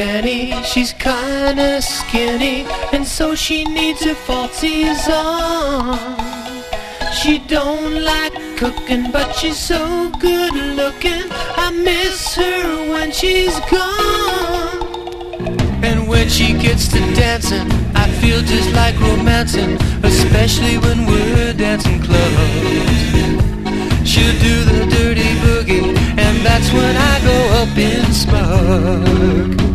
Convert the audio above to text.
Penny, she's kinda skinny, and so she needs her falsies on. She don't like cooking, but she's so good looking. I miss her when she's gone. And when she gets to dancing, I feel just like romancing, especially when we're dancing close. She'll do the dirty boogie, and that's when I go up in smoke.